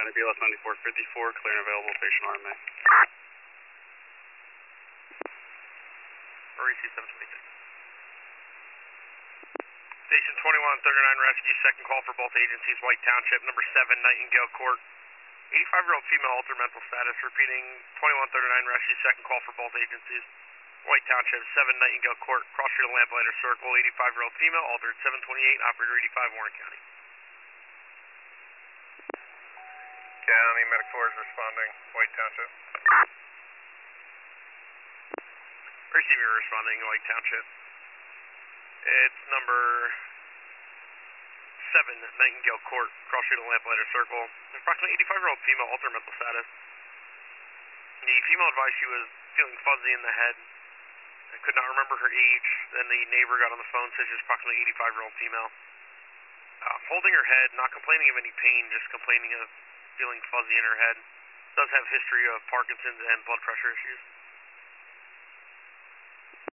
County BLS 9454, clear and available, patient RMA. REC 726. Station 2139 Rescue, second call for both agencies, White Township, number 7, Nightingale Court. 85-year-old female altered mental status, repeating 2139 Rescue, second call for both agencies. White Township, 7 Nightingale Court, cross street Lamplighter Circle, 85-year-old female, altered 728, operator 85, Warren County. County, Medic 4 is responding, White Township. Receiver responding, White Township. It's number 7 Nightingale Court, cross street Lamplighter Circle. Approximately 85-year-old female, altered mental status. The female advised she was feeling fuzzy in the head. I could not remember her age. Then the neighbor got on the phone, says she's approximately 85-year-old female. Holding her head, not complaining of any pain, just complaining of feeling fuzzy in her head. Does have history of Parkinson's and blood pressure issues.